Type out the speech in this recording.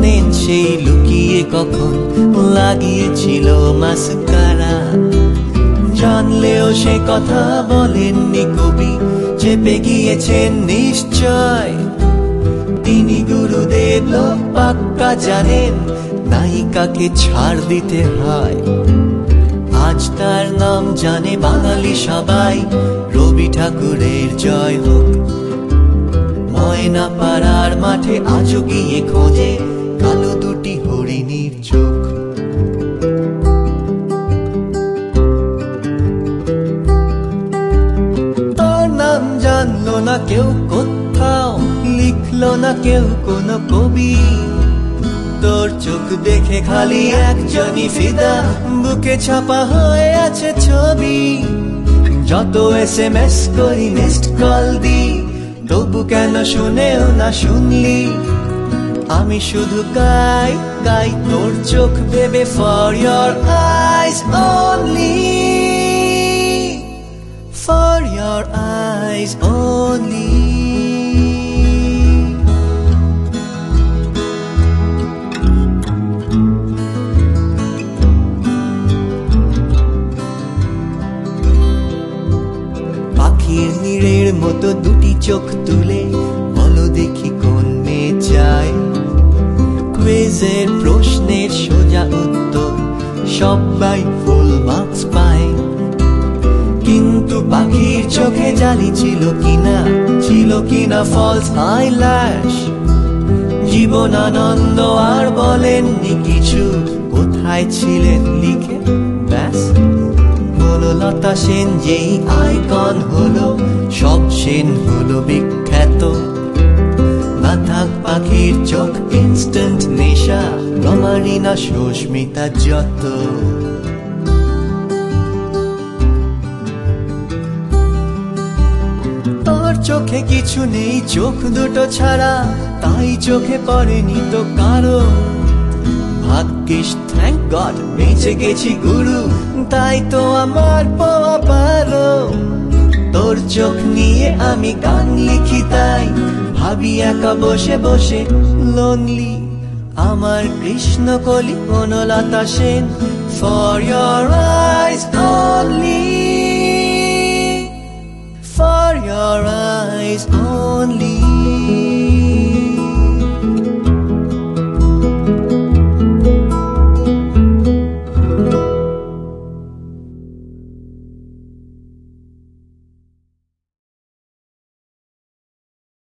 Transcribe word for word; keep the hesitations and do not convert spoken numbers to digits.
জানেন সেই লুকিয়ে কখন লাগিয়েছিল মাস্কারা। জানলেও সে কথা বলেননি কবি, চেপে গিয়েছেন নিশ্চয়। তিনি গুরুদেব লোক পাক্কা জানেন, নায়িকাকে ছাড় দিতে হয়। আজ তার নাম জানে বাঙালি সবাই, রবি ঠাকুরের জয় হোক। ময়না পাড়ার মাঠে আজও গিয়ে খোঁজে কালো দুটি হরিণীর চোখ। তার নাম জানলো না কেউ কোথাও, লিখলো না কেউ কোনো কবি। তোর চোখ দেখে খালি একজনই ফিদা, বুকে ছাপা হয়ে আছে ছবি। যত এস এম এস করি, মিসড কল দি, তবু কেন শুনেও না শুনলি। আমি শুধু গাই গাই তোর চোখ ভেবে, for your eyes only, for your eyes only. পাখির নীড়ের মতো দুটি চোখ তুলে বলো দেখি কোন মেয়ে চায়। কুইজের প্রশ্নের সোজা উত্তর সবাই ফুল মার্কস পায়, কিন্তু পাখির চোখে জালি ছিল কিনা, ছিল কিনা ফলস আইল্যাশ। জীবন আনন্দ আর বলেননি কিছু, কোথায় ছিলেন লিখে ব্যাস। বনলতা সেন যেই আইকন হলো, সব সেন হলো বিখ্যাত। না থাক পাখির চোখ ইনস্ট্যান্ট নেশা, রমারিনা সুস্মিতা যত। তোর চোখে কিছু নেই চোখ দুটো ছাড়া, তাই চোখে পড়েনি তো কারো। ভাগ্যিস থ্যাংক গড বেঁচে গেছি গুরু, তাই তো আমার পাওয়া পারো। তোর চোখ নিয়ে আমি গান লিখি, তাই ভাবি একা বসে বসে লোনলি। আমার Krishnakali Banalata Sen, for your eyes only, for your eyes only.